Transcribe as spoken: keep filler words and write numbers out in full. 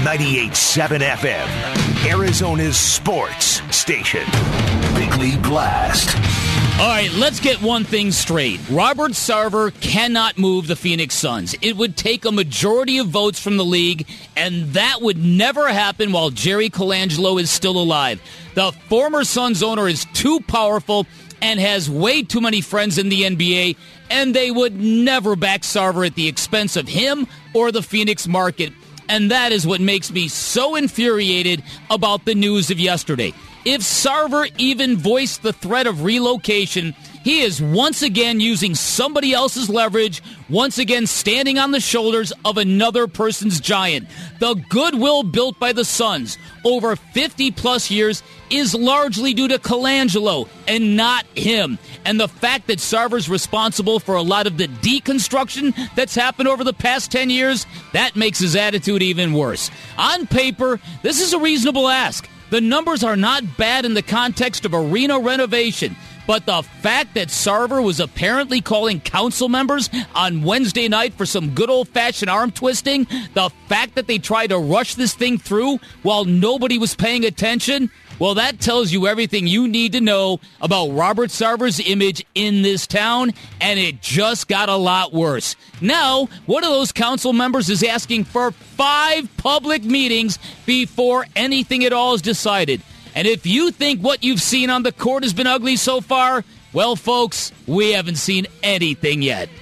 ninety-eight point seven F M, Arizona's sports station. Big League Blast. All right, let's get one thing straight. Robert Sarver cannot move the Phoenix Suns. It would take a majority of votes from the league, and that would never happen while Jerry Colangelo is still alive. The former Suns owner is too powerful and has way too many friends in the N B A, and they would never back Sarver at the expense of him or the Phoenix market. And that is what makes me so infuriated about the news of yesterday. If Sarver even voiced the threat of relocation, he is once again using somebody else's leverage, once again standing on the shoulders of another person's giant. The goodwill built by the Suns over fifty-plus years is largely due to Colangelo and not him. And the fact that Sarver's responsible for a lot of the deconstruction that's happened over the past ten years, that makes his attitude even worse. On paper, this is a reasonable ask. The numbers are not bad in the context of arena renovation, but the fact that Sarver was apparently calling council members on Wednesday night for some good old-fashioned arm twisting, the fact that they tried to rush this thing through while nobody was paying attention, well, that tells you everything you need to know about Robert Sarver's image in this town, and it just got a lot worse. Now, one of those council members is asking for five public meetings before anything at all is decided. And if you think what you've seen on the court has been ugly so far, well, folks, we haven't seen anything yet.